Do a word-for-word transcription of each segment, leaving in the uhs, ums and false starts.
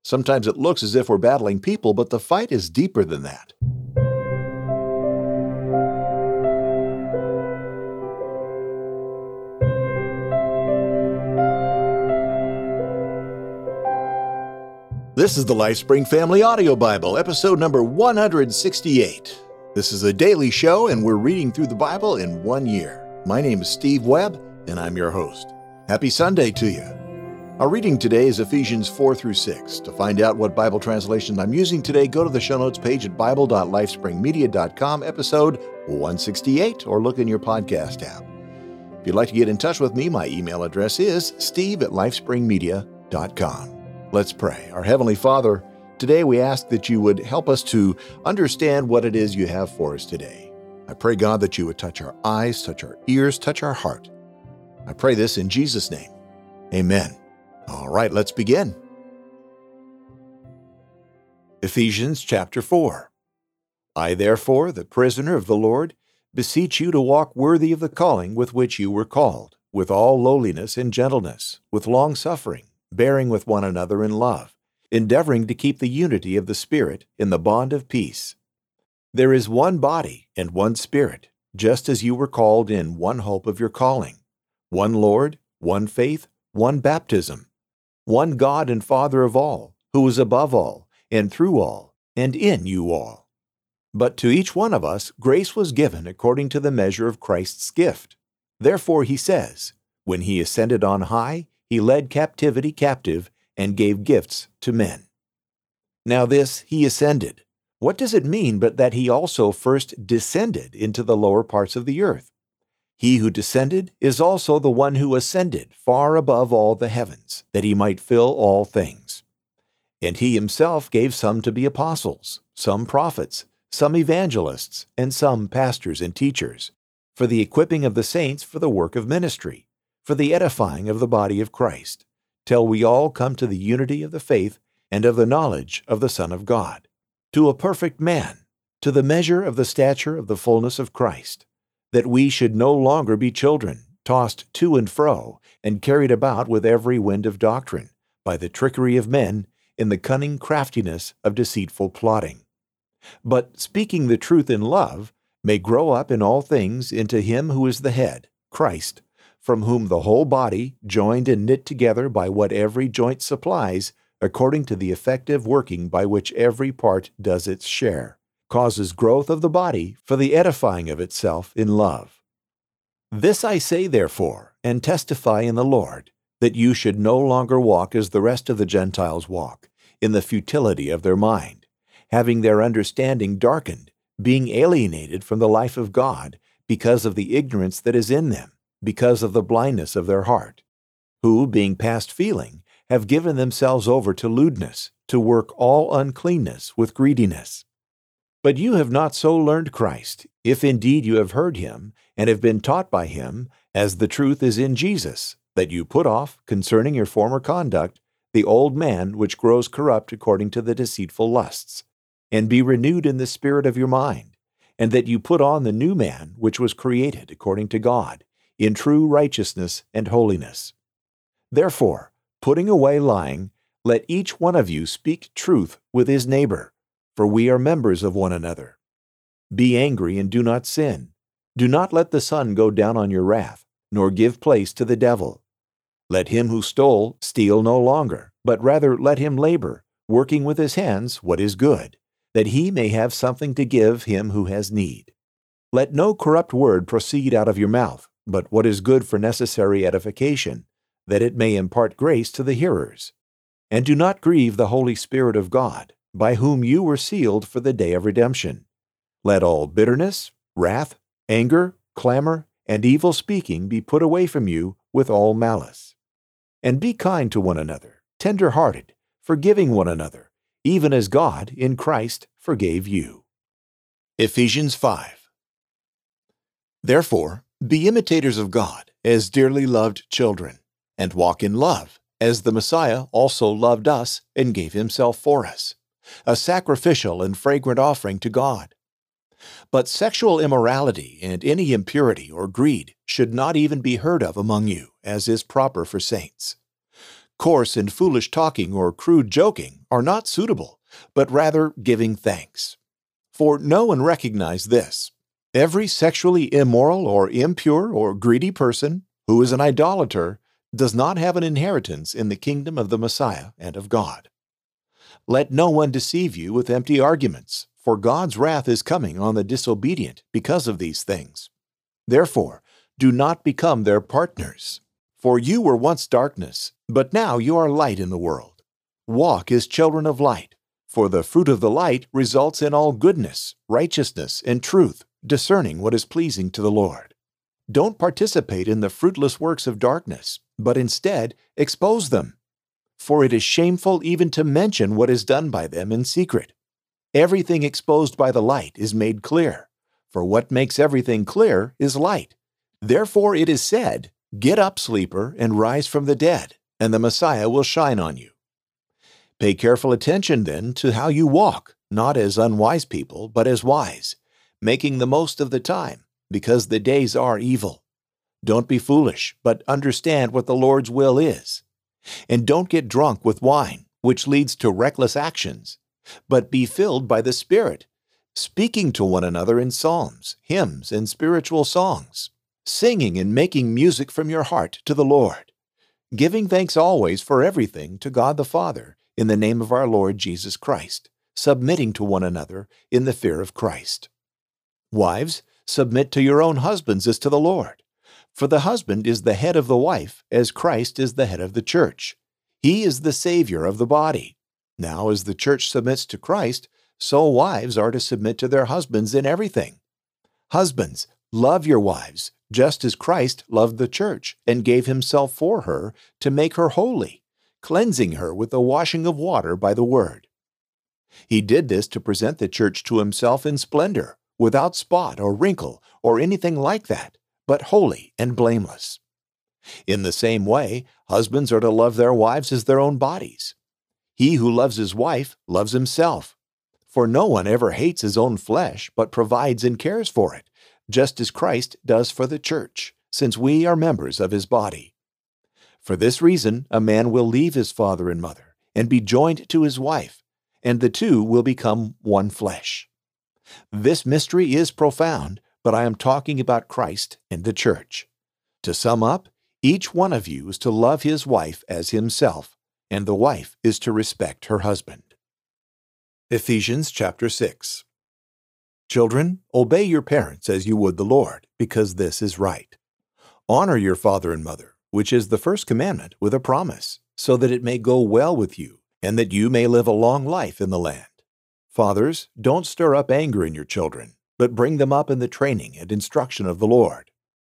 Sometimes it looks as if we're battling people, but the fight is deeper than that. This is the LifeSpring Family Audio Bible, episode number one hundred sixty-eight. This is a daily show, and we're reading through the Bible in one year. My name is Steve Webb, and I'm your host. Happy Sunday to you. Our reading today is Ephesians four through six. To find out what Bible translation I'm using today, go to the show notes page at bible dot lifespring media dot com, episode one sixty-eight, or look in your podcast app. If you'd like to get in touch with me, my email address is steve at lifespring media dot com. Let's pray. Our Heavenly Father, today we ask that you would help us to understand what it is you have for us today. I pray, God, that you would touch our eyes, touch our ears, touch our heart. I pray this in Jesus' name. Amen. All right, let's begin. Ephesians chapter four. I, therefore, the prisoner of the Lord, beseech you to walk worthy of the calling with which you were called, with all lowliness and gentleness, with long-suffering, bearing with one another in love, endeavoring to keep the unity of the Spirit in the bond of peace. There is one body and one Spirit, just as you were called in one hope of your calling, one Lord, one faith, one baptism, one God and Father of all, who is above all, and through all, and in you all. But to each one of us grace was given according to the measure of Christ's gift. Therefore he says, when he ascended on high, he led captivity captive and gave gifts to men. Now this he ascended. What does it mean but that he also first descended into the lower parts of the earth? He who descended is also the one who ascended far above all the heavens, that he might fill all things. And he himself gave some to be apostles, some prophets, some evangelists, and some pastors and teachers, for the equipping of the saints for the work of ministry, for the edifying of the body of Christ, till we all come to the unity of the faith and of the knowledge of the Son of God, to a perfect man, to the measure of the stature of the fullness of Christ, that we should no longer be children, tossed to and fro, and carried about with every wind of doctrine, by the trickery of men, in the cunning craftiness of deceitful plotting. But speaking the truth in love, may grow up in all things into him who is the head, Christ, from whom the whole body, joined and knit together by what every joint supplies, according to the effective working by which every part does its share, causes growth of the body for the edifying of itself in love. This I say, therefore, and testify in the Lord, that you should no longer walk as the rest of the Gentiles walk, in the futility of their mind, having their understanding darkened, being alienated from the life of God, because of the ignorance that is in them, because of the blindness of their heart, who, being past feeling, have given themselves over to lewdness, to work all uncleanness with greediness. But you have not so learned Christ, if indeed you have heard him, and have been taught by him, as the truth is in Jesus, that you put off, concerning your former conduct, the old man which grows corrupt according to the deceitful lusts, and be renewed in the spirit of your mind, and that you put on the new man which was created according to God, in true righteousness and holiness. Therefore, putting away lying, let each one of you speak truth with his neighbor, for we are members of one another. Be angry and do not sin. Do not let the sun go down on your wrath, nor give place to the devil. Let him who stole steal no longer, but rather let him labor, working with his hands what is good, that he may have something to give him who has need. Let no corrupt word proceed out of your mouth, but what is good for necessary edification, that it may impart grace to the hearers. And do not grieve the Holy Spirit of God, by whom you were sealed for the day of redemption. Let all bitterness, wrath, anger, clamor, and evil speaking be put away from you with all malice. And be kind to one another, tender-hearted, forgiving one another, even as God, in Christ, forgave you. Ephesians five. Therefore, be imitators of God, as dearly loved children, and walk in love, as the Messiah also loved us and gave himself for us, a sacrificial and fragrant offering to God. But sexual immorality and any impurity or greed should not even be heard of among you, as is proper for saints. Coarse and foolish talking or crude joking are not suitable, but rather giving thanks. For know and recognize this: every sexually immoral or impure or greedy person who is an idolater does not have an inheritance in the kingdom of the Messiah and of God. Let no one deceive you with empty arguments, for God's wrath is coming on the disobedient because of these things. Therefore, do not become their partners. For you were once darkness, but now you are light in the world. Walk as children of light, for the fruit of the light results in all goodness, righteousness, and truth, discerning what is pleasing to the Lord. Don't participate in the fruitless works of darkness, but instead expose them. For it is shameful even to mention what is done by them in secret. Everything exposed by the light is made clear, for what makes everything clear is light. Therefore it is said, "Get up, sleeper, and rise from the dead, and the Messiah will shine on you." Pay careful attention, then, to how you walk, not as unwise people, but as wise, making the most of the time, because the days are evil. Don't be foolish, but understand what the Lord's will is. And don't get drunk with wine, which leads to reckless actions, but be filled by the Spirit, speaking to one another in psalms, hymns, and spiritual songs, singing and making music from your heart to the Lord, giving thanks always for everything to God the Father in the name of our Lord Jesus Christ, submitting to one another in the fear of Christ. Wives, submit to your own husbands as to the Lord. For the husband is the head of the wife, as Christ is the head of the church. He is the Savior of the body. Now, as the church submits to Christ, so wives are to submit to their husbands in everything. Husbands, love your wives, just as Christ loved the church and gave himself for her to make her holy, cleansing her with the washing of water by the word. He did this to present the church to himself in splendor, without spot or wrinkle or anything like that, but holy and blameless. In the same way, husbands are to love their wives as their own bodies. He who loves his wife loves himself. For no one ever hates his own flesh, but provides and cares for it, just as Christ does for the church, since we are members of his body. For this reason, a man will leave his father and mother, and be joined to his wife, and the two will become one flesh. This mystery is profound, but I am talking about Christ and the church. To sum up, each one of you is to love his wife as himself, and the wife is to respect her husband. Ephesians chapter six. Children, obey your parents as you would the Lord, because this is right. Honor your father and mother, which is the first commandment with a promise, so that it may go well with you, and that you may live a long life in the land. Fathers, don't stir up anger in your children, but bring them up in the training and instruction of the Lord.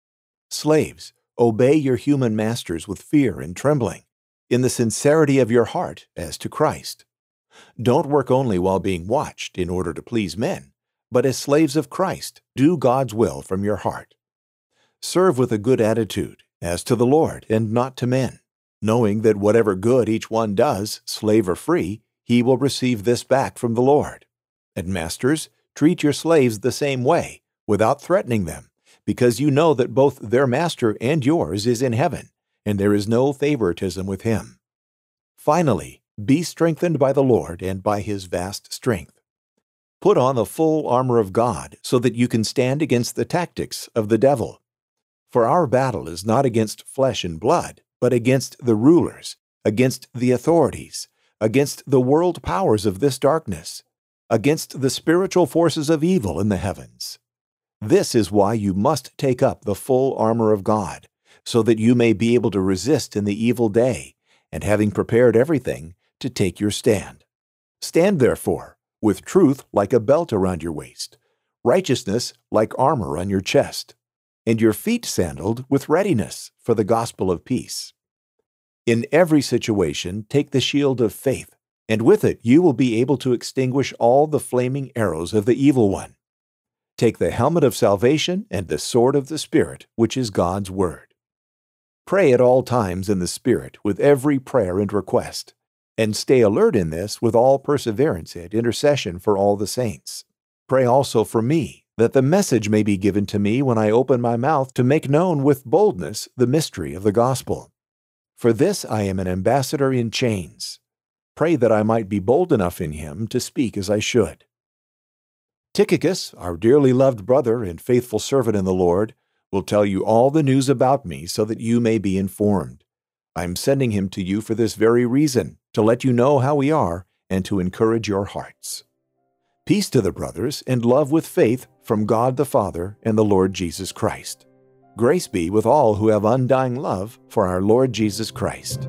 Slaves, obey your human masters with fear and trembling, in the sincerity of your heart as to Christ. Don't work only while being watched in order to please men, but as slaves of Christ, do God's will from your heart. Serve with a good attitude, as to the Lord and not to men, knowing that whatever good each one does, slave or free, he will receive this back from the Lord. And masters, treat your slaves the same way, without threatening them, because you know that both their master and yours is in heaven, and there is no favoritism with him. Finally, be strengthened by the Lord and by his vast strength. Put on the full armor of God so that you can stand against the tactics of the devil. For our battle is not against flesh and blood, but against the rulers, against the authorities, against the world powers of this darkness, against the spiritual forces of evil in the heavens. This is why you must take up the full armor of God, so that you may be able to resist in the evil day, and having prepared everything, to take your stand. Stand therefore, with truth like a belt around your waist, righteousness like armor on your chest, and your feet sandaled with readiness for the gospel of peace. In every situation, take the shield of faith, and with it you will be able to extinguish all the flaming arrows of the evil one. Take the helmet of salvation and the sword of the Spirit, which is God's word. Pray at all times in the Spirit with every prayer and request, and stay alert in this with all perseverance and intercession for all the saints. Pray also for me, that the message may be given to me when I open my mouth to make known with boldness the mystery of the gospel, For this I am an ambassador in chains. Pray that I might be bold enough in him to speak as I should. Tychicus, our dearly loved brother and faithful servant in the Lord, will tell you all the news about me so that you may be informed. I am sending him to you for this very reason, to let you know how we are and to encourage your hearts. Peace to the brothers and love with faith from God the Father and the Lord Jesus Christ. Grace be with all who have undying love for our Lord Jesus Christ.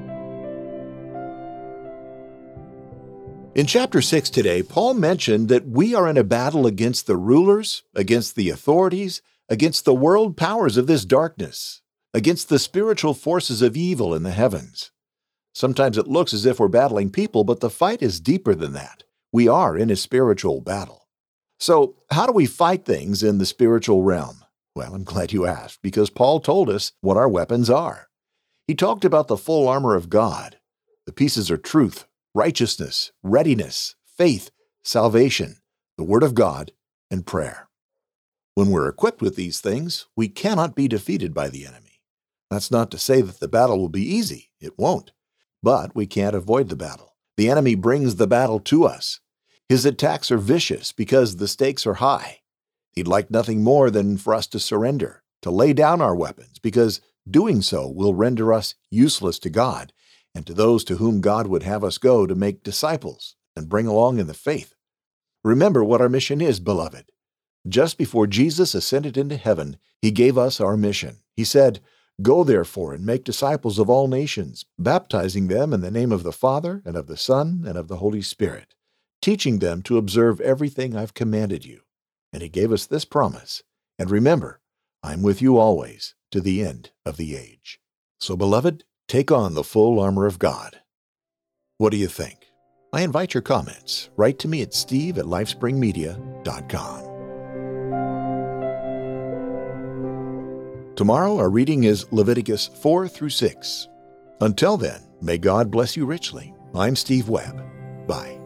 In chapter six today, Paul mentioned that we are in a battle against the rulers, against the authorities, against the world powers of this darkness, against the spiritual forces of evil in the heavens. Sometimes it looks as if we're battling people, but the fight is deeper than that. We are in a spiritual battle. So, how do we fight things in the spiritual realm? Well, I'm glad you asked, because Paul told us what our weapons are. He talked about the full armor of God. The pieces are truth, righteousness, readiness, faith, salvation, the Word of God, and prayer. When we're equipped with these things, we cannot be defeated by the enemy. That's not to say that the battle will be easy. It won't. But we can't avoid the battle. The enemy brings the battle to us. His attacks are vicious because the stakes are high. He'd like nothing more than for us to surrender, to lay down our weapons, because doing so will render us useless to God and to those to whom God would have us go to make disciples and bring along in the faith. Remember what our mission is, beloved. Just before Jesus ascended into heaven, he gave us our mission. He said, "Go therefore and make disciples of all nations, baptizing them in the name of the Father and of the Son and of the Holy Spirit, teaching them to observe everything I've commanded you." And he gave us this promise, "And remember, I'm with you always to the end of the age." So, beloved, take on the full armor of God. What do you think? I invite your comments. Write to me at steve at lifespring media dot com. Tomorrow our reading is Leviticus four through six. Until then, may God bless you richly. I'm Steve Webb. Bye.